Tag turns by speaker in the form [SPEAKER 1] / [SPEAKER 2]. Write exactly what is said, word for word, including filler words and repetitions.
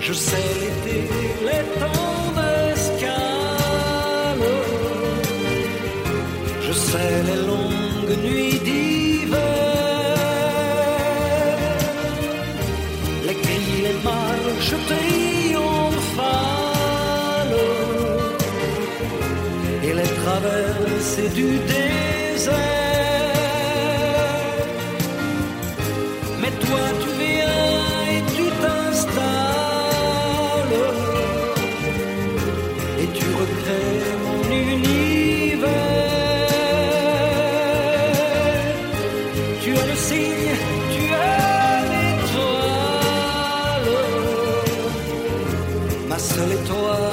[SPEAKER 1] Je sais l'été, les temps d'escale. Je sais les longues nuits d'hiver, les cris, les marches triomphales et les traversées du désert. Mais toi tu viens et tu t'installes et tu recrées mon univers. Tu es le signe, tu es l'étoile, ma seule étoile.